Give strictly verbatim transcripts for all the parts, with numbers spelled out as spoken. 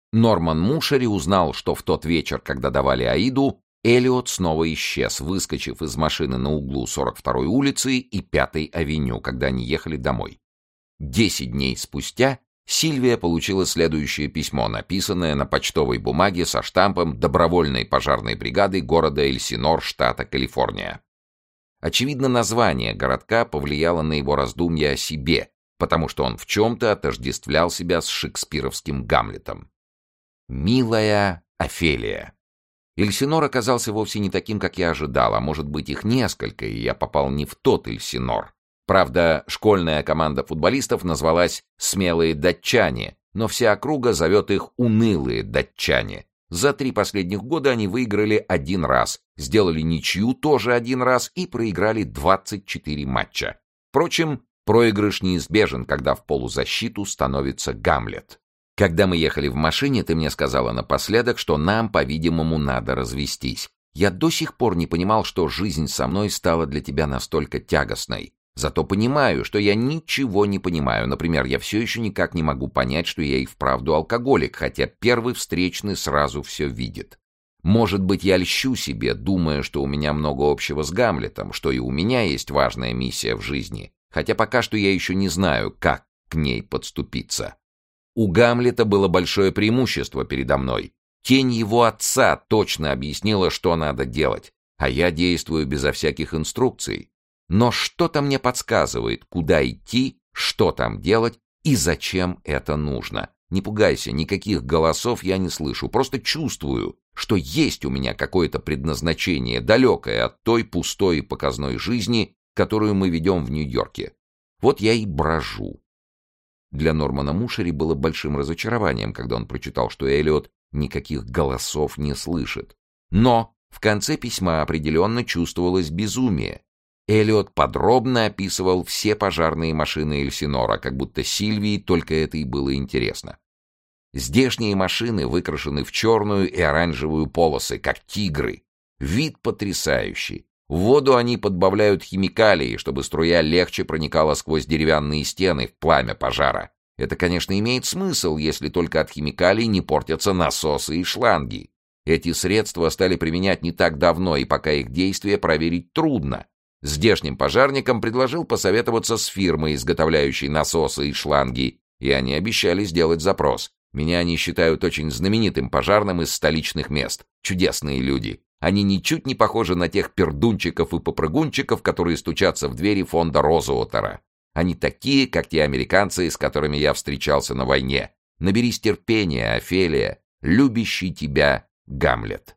Норман Мушери узнал, что в тот вечер, когда давали Аиду, Эллиот снова исчез, выскочив из машины на углу сорок второй улицы и пятой авеню, когда они ехали домой. Десять дней спустя Сильвия получила следующее письмо, написанное на почтовой бумаге со штампом добровольной пожарной бригады города Эльсинор, штата Калифорния. Очевидно, название городка повлияло на его раздумья о себе, потому что он в чем-то отождествлял себя с шекспировским Гамлетом. «Милая Офелия». Эльсинор оказался вовсе не таким, как я ожидал, а может быть их несколько, и я попал не в тот Эльсинор. Правда, школьная команда футболистов назвалась «Смелые датчане», но вся округа зовет их «Унылые датчане». За три последних года они выиграли один раз, сделали ничью тоже один раз и проиграли двадцать четыре матча. Впрочем, проигрыш неизбежен, когда в полузащиту становится Гамлет. Когда мы ехали в машине, ты мне сказала напоследок, что нам, по-видимому, надо развестись. Я до сих пор не понимал, что жизнь со мной стала для тебя настолько тягостной. Зато понимаю, что я ничего не понимаю. Например, я все еще никак не могу понять, что я и вправду алкоголик, хотя первый встречный сразу все видит. Может быть, я льщу себе, думая, что у меня много общего с Гамлетом, что и у меня есть важная миссия в жизни, хотя пока что я еще не знаю, как к ней подступиться. У Гамлета было большое преимущество передо мной. Тень его отца точно объяснила, что надо делать, а я действую безо всяких инструкций. Но что-то мне подсказывает, куда идти, что там делать и зачем это нужно. Не пугайся, никаких голосов я не слышу, просто чувствую, что есть у меня какое-то предназначение, далекое от той пустой и показной жизни, которую мы ведем в Нью-Йорке. Вот я и брожу. Для Нормана Мушери было большим разочарованием, когда он прочитал, что Эллиот никаких голосов не слышит. Но в конце письма определенно чувствовалось безумие. Эллиот подробно описывал все пожарные машины Эльсинора, как будто Сильвии только это и было интересно. Здешние машины выкрашены в черную и оранжевую полосы, как тигры. Вид потрясающий. В воду они подбавляют химикалии, чтобы струя легче проникала сквозь деревянные стены в пламя пожара. Это, конечно, имеет смысл, если только от химикалий не портятся насосы и шланги. Эти средства стали применять не так давно, и пока их действие проверить трудно. Здешним пожарникам предложил посоветоваться с фирмой, изготовляющей насосы и шланги, и они обещали сделать запрос. Меня они считают очень знаменитым пожарным из столичных мест. Чудесные люди. Они ничуть не похожи на тех пердунчиков и попрыгунчиков, которые стучатся в двери фонда Розуотера. Они такие, как те американцы, с которыми я встречался на войне. Наберись терпения, Офелия, любящий тебя Гамлет.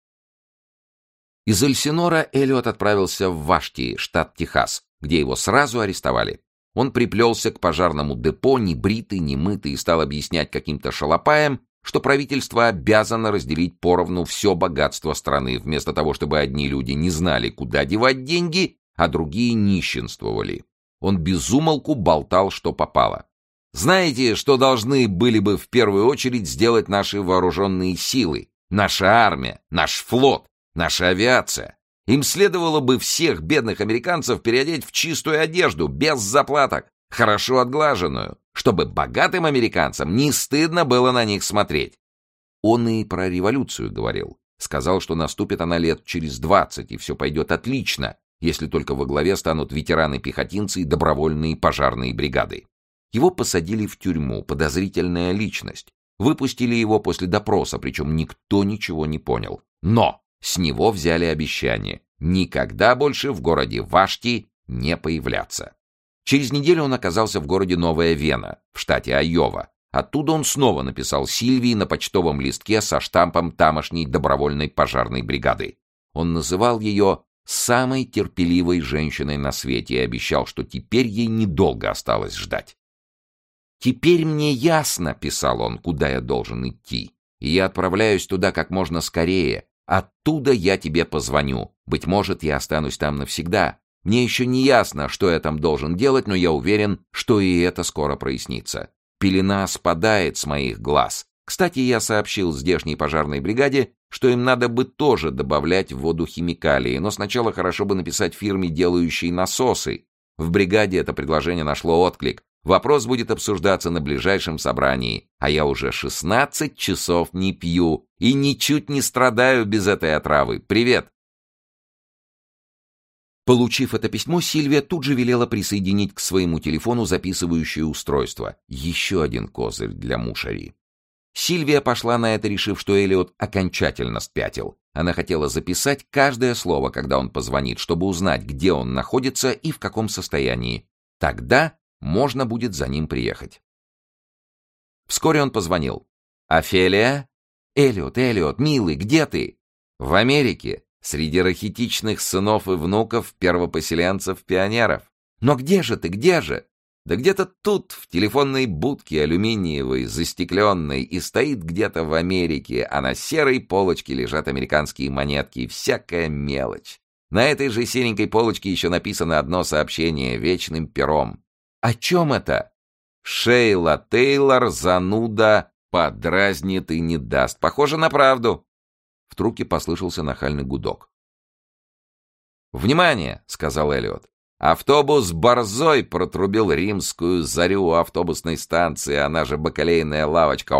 Из Эльсинора Эллиот отправился в Вашти, штат Техас, где его сразу арестовали. Он приплелся к пожарному депо, небритый, немытый, и стал объяснять каким-то шалопаям, что правительство обязано разделить поровну все богатство страны, вместо того, чтобы одни люди не знали, куда девать деньги, а другие нищенствовали. Он без умолку болтал, что попало. Знаете, что должны были бы в первую очередь сделать наши вооруженные силы, наша армия, наш флот, наша авиация? Им следовало бы всех бедных американцев переодеть в чистую одежду, без заплаток, хорошо отглаженную, чтобы богатым американцам не стыдно было на них смотреть. Он и про революцию говорил. Сказал, что наступит она лет через двадцать, и все пойдет отлично, если только во главе станут ветераны-пехотинцы и добровольные пожарные бригады. Его посадили в тюрьму, подозрительная личность. Выпустили его после допроса, причем никто ничего не понял. Но с него взяли обещание никогда больше в городе Вашти не появляться. Через неделю он оказался в городе Новая Вена, в штате Айова. Оттуда он снова написал Сильвии на почтовом листке со штампом тамошней добровольной пожарной бригады. Он называл ее самой терпеливой женщиной на свете и обещал, что теперь ей недолго осталось ждать. «Теперь мне ясно, — писал он, — куда я должен идти, и я отправляюсь туда как можно скорее. Оттуда я тебе позвоню. Быть может, я останусь там навсегда. Мне еще не ясно, что я там должен делать, но я уверен, что и это скоро прояснится. Пелена спадает с моих глаз. Кстати, я сообщил здешней пожарной бригаде, что им надо бы тоже добавлять в воду химикалии, но сначала хорошо бы написать фирме, делающей насосы. В бригаде это предложение нашло отклик. Вопрос будет обсуждаться на ближайшем собрании, а я уже шестнадцать часов не пью и ничуть не страдаю без этой отравы. Привет!» Получив это письмо, Сильвия тут же велела присоединить к своему телефону записывающее устройство. Еще один козырь для Мушари. Сильвия пошла на это, решив, что Эллиот окончательно спятил. Она хотела записать каждое слово, когда он позвонит, чтобы узнать, где он находится и в каком состоянии. Тогда можно будет за ним приехать. Вскоре он позвонил. «Офелия?» «Эллиот, Эллиот, милый, где ты?» «В Америке, среди рахитичных сынов и внуков первопоселенцев-пионеров». «Но где же ты, где же?» «Да где-то тут, в телефонной будке алюминиевой, застекленной, и стоит где-то в Америке, а на серой полочке лежат американские монетки и всякая мелочь. На этой же серенькой полочке еще написано одно сообщение вечным пером. О чем это? Шейла Тейлор, зануда, подразнит и не даст. Похоже на правду». В трубке послышался нахальный гудок. «Внимание!» — сказал Эллиот. «Автобус борзой протрубил римскую зарю у автобусной станции, она же бакалейная лавочка».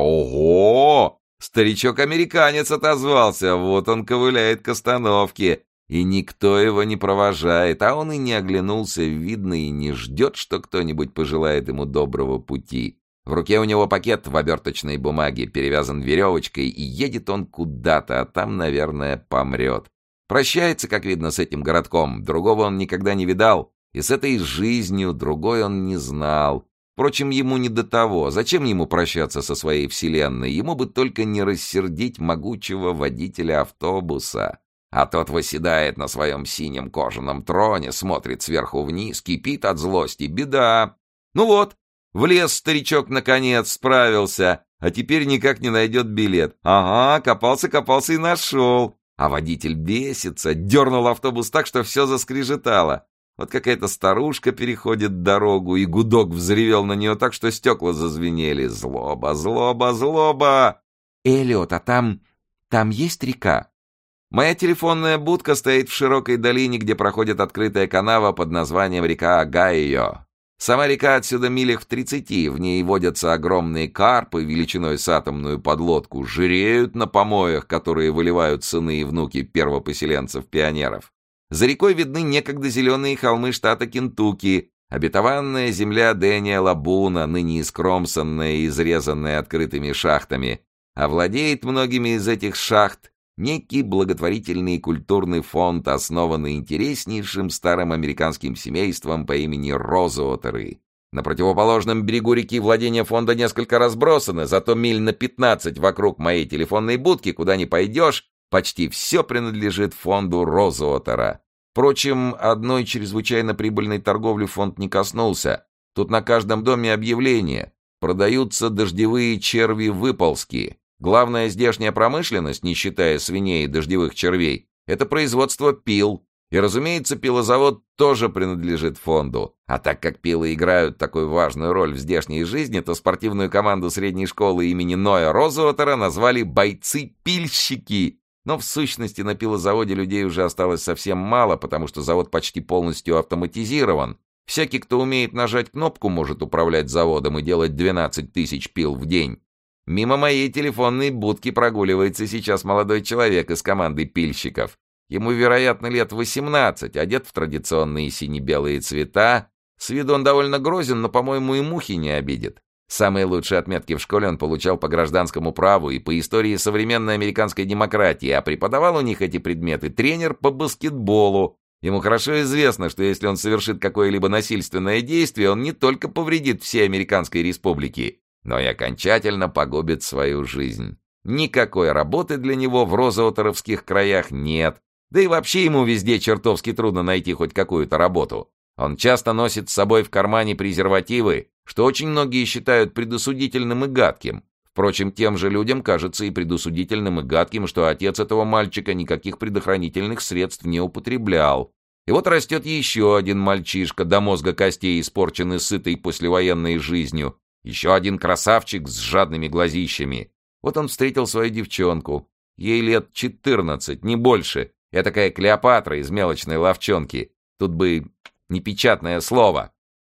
«Ого! Старичок-американец отозвался, вот он ковыляет к остановке, и никто его не провожает, а он и не оглянулся, видно, и не ждет, что кто-нибудь пожелает ему доброго пути. В руке у него пакет в оберточной бумаге, перевязан веревочкой, и едет он куда-то, а там, наверное, помрет. Прощается, как видно, с этим городком, другого он никогда не видал, и с этой жизнью другой он не знал. Впрочем, ему не до того. Зачем ему прощаться со своей вселенной? Ему бы только не рассердить могучего водителя автобуса. А тот восседает на своем синем кожаном троне, смотрит сверху вниз, кипит от злости. Беда! Ну вот, влез старичок наконец, справился, а теперь никак не найдет билет. Ага, копался-копался и нашел. А водитель бесится, дернул автобус так, что все заскрежетало. Вот какая-то старушка переходит дорогу, и гудок взревел на нее так, что стекла зазвенели. Злоба, злоба, злоба! «Эллиот, а там... там есть река?» «Моя телефонная будка стоит в широкой долине, где проходит открытая канава под названием река Огайо. Сама река отсюда милях в тридцати, в ней водятся огромные карпы величиной с атомную подлодку, жиреют на помоях, которые выливают сыны и внуки первопоселенцев-пионеров. За рекой видны некогда зеленые холмы штата Кентукки, обетованная земля Дэниела Буна, ныне искромсанная и изрезанная открытыми шахтами, а владеет многими из этих шахт некий благотворительный и культурный фонд, основанный интереснейшим старым американским семейством по имени Розуотеры. На противоположном берегу реки владения фонда несколько разбросаны, зато миль на пятнадцать вокруг моей телефонной будки, куда ни пойдешь, почти все принадлежит фонду Розуотера. Впрочем, одной чрезвычайно прибыльной торговли фонд не коснулся. Тут на каждом доме объявление. Продаются дождевые черви-выползки. Главная здешняя промышленность, не считая свиней и дождевых червей, это производство пил. И, разумеется, пилозавод тоже принадлежит фонду. А так как пилы играют такую важную роль в здешней жизни, то спортивную команду средней школы имени Ноя Розуотера назвали «бойцы-пильщики». Но в сущности на пилозаводе людей уже осталось совсем мало, потому что завод почти полностью автоматизирован. Всякий, кто умеет нажать кнопку, может управлять заводом и делать двенадцать тысяч пил в день. Мимо моей телефонной будки прогуливается сейчас молодой человек из команды пильщиков. Ему, вероятно, лет восемнадцать, одет в традиционные сине-белые цвета. С виду он довольно грозен, но, по-моему, и мухи не обидит. Самые лучшие отметки в школе он получал по гражданскому праву и по истории современной американской демократии, а преподавал у них эти предметы тренер по баскетболу. Ему хорошо известно, что если он совершит какое-либо насильственное действие, он не только повредит всей американской республике, но и окончательно погубит свою жизнь. Никакой работы для него в розуотеровских краях нет, да и вообще ему везде чертовски трудно найти хоть какую-то работу. Он часто носит с собой в кармане презервативы, что очень многие считают предосудительным и гадким. Впрочем, тем же людям кажется и предосудительным и гадким, что отец этого мальчика никаких предохранительных средств не употреблял. И вот растет еще один мальчишка, до мозга костей испорченный сытой послевоенной жизнью, еще один красавчик с жадными глазищами. Вот он встретил свою девчонку. Ей лет четырнадцать, не больше. Я такая Клеопатра из мелочной лавчонки. Тут бы непечатное слово.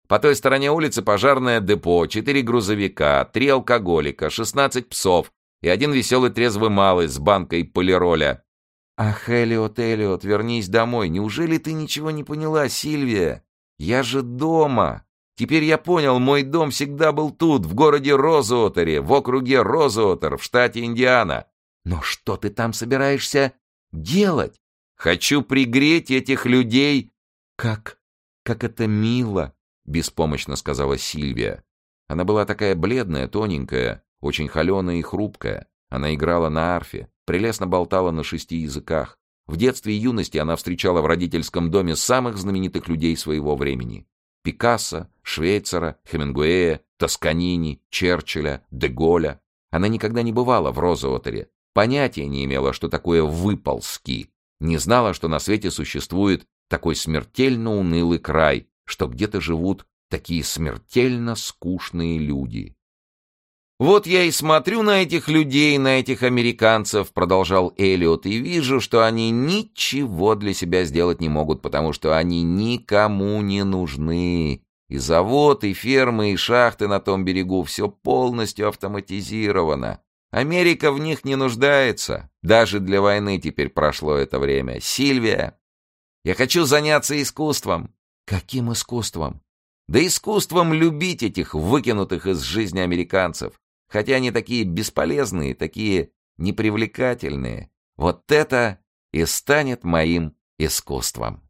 По той стороне улицы пожарное депо, четыре грузовика, три алкоголика, шестнадцать псов и один веселый трезвый малый с банкой полироля. Ах, Эллиот, Эллиот, вернись домой. Неужели ты ничего не поняла, Сильвия? Я же дома. Теперь я понял, мой дом всегда был тут, в городе Розуотере, в округе Розуотер, в штате Индиана. Но что ты там собираешься делать? Хочу пригреть этих людей. Как? Как это мило, беспомощно сказала Сильвия. Она была такая бледная, тоненькая, очень холеная и хрупкая. Она играла на арфе, прелестно болтала на шести языках. В детстве и юности она встречала в родительском доме самых знаменитых людей своего времени. Пикассо, Швейцера, Хемингуэя, Тосканини, Черчилля, де Голля. Она никогда не бывала в Розуотере, понятия не имела, что такое выползки, не знала, что на свете существует такой смертельно унылый край, что где-то живут такие смертельно скучные люди. «Вот я и смотрю на этих людей, на этих американцев», — продолжал Эллиот, «и вижу, что они ничего для себя сделать не могут, потому что они никому не нужны. И завод, и фермы, и шахты на том берегу — все полностью автоматизировано. Америка в них не нуждается. Даже для войны теперь прошло это время. Сильвия, я хочу заняться искусством». «Каким искусством?» «Да искусством любить этих выкинутых из жизни американцев. Хотя они такие бесполезные, такие непривлекательные. Вот это и станет моим искусством».